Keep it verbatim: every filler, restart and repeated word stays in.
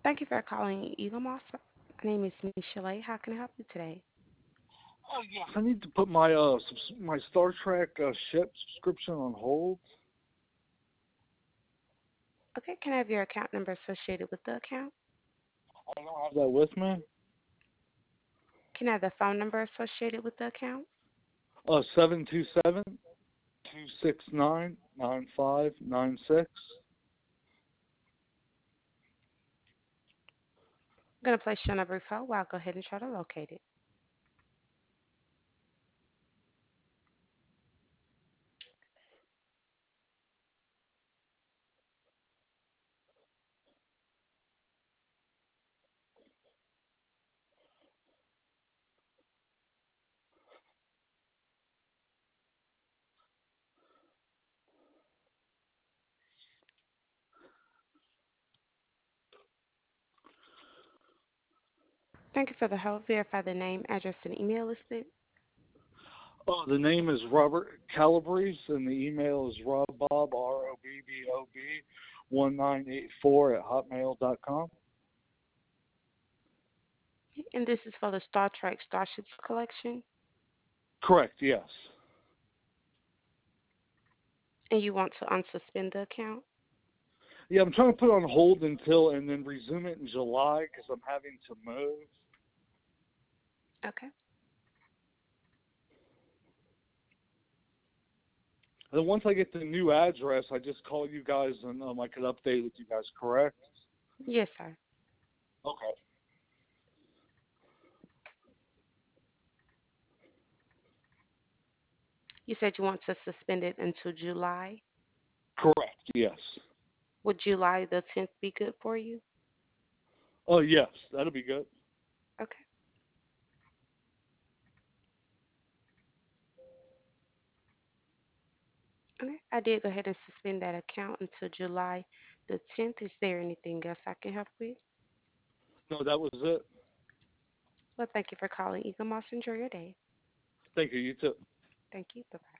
Thank you for calling Eagle Moss. My name is Michelle. How can I help you today? Oh yes, I need to put my uh subs- my Star Trek uh, ship subscription on hold. Okay, can I have your account number associated with the account? I don't have that with me. Can I have the phone number associated with the account? Uh, seven two seven two six nine nine five nine six. I'm going to place you on a brief hold while I go ahead and try to locate it. Thank you for the hold. Verify the name, address, and email listed. Oh, the name is Robert Calabrese, and the email is robbob r o b b o b one nine eight four at hotmail dot com. And this is for the Star Trek Starships collection. Correct. Yes. And you want to unsuspend the account? Yeah, I'm trying to put it on hold until and then resume it in July because I'm having to move. Okay. And then once I get the new address, I just call you guys and um, I could update with you guys, correct? Yes, sir. Okay. You said you want to suspend it until July. Correct, yes. Would July the tenth be good for you? Oh, yes, that'll be good. Okay. Okay. I did go ahead and suspend that account until July the tenth. Is there anything else I can help with? No, that was it. Well, thank you for calling Eagle Moss. Enjoy your day. Thank you, you too. Thank you. Bye bye.